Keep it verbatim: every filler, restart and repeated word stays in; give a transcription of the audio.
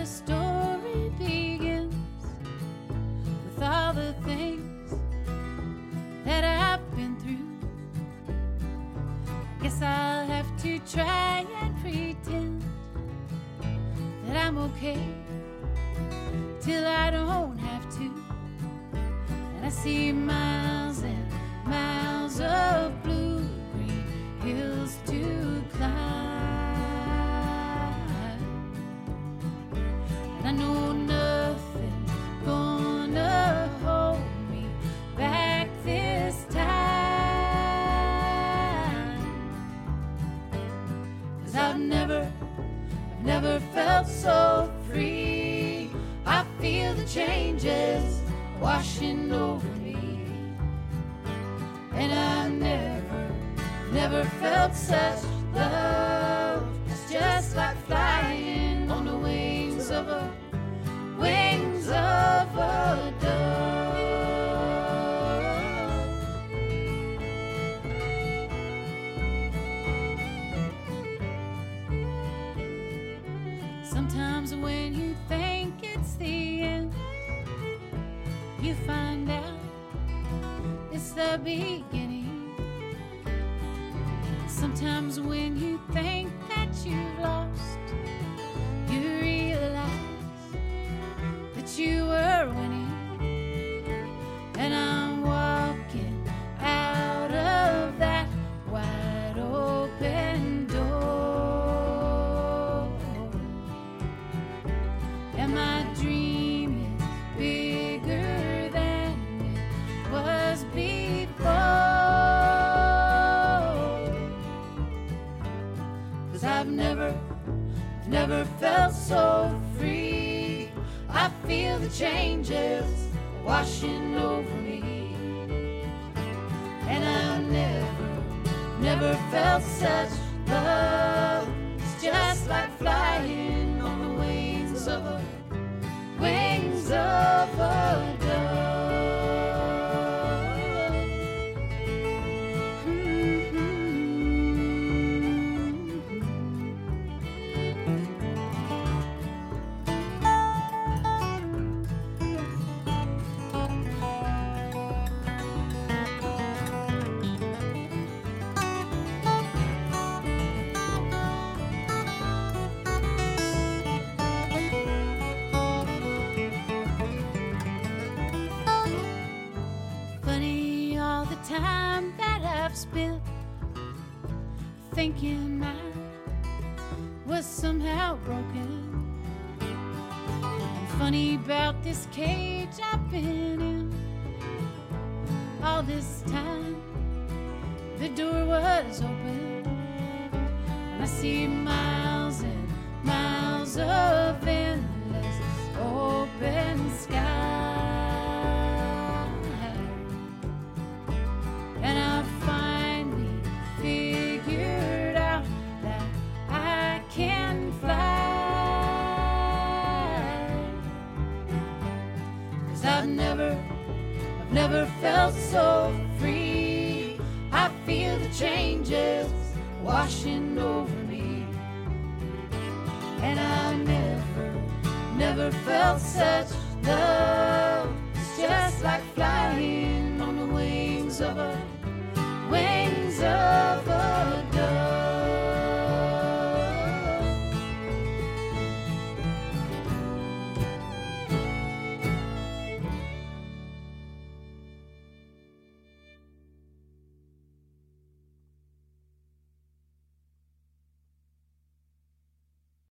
the story begins with all the things that I've been through. I guess I'll have to try and pretend that I'm okay till I don't have to. And I see miles and miles of blue green hills to climb. And I know nothing's gonna hold me back this time. 'Cause I've never, I've never felt so free. I feel the changes washing over me. And I've never, never felt such love. It's just like flying on the wings of a, wings of a dove. Sometimes when you think it's the end, you find out it's the beginning. Sometimes when you think that you've lost, you realize that you were winning. And I'm walking out of that wide open door. And my dream is bigger than it was before. I've never, never felt so free. I feel the changes washing over me. And I've never, never felt such love. It's just like flying on the wings of a, wings of a dove. Time that I've spent thinking I was somehow broken. And funny about this cage I've been in all this time, the door was open. And I see miles and miles of endless open sky. And I finally figured out that I can fly. 'Cause I've never, I've never felt so free. I feel the changes washing over me. And I've never, never felt such love.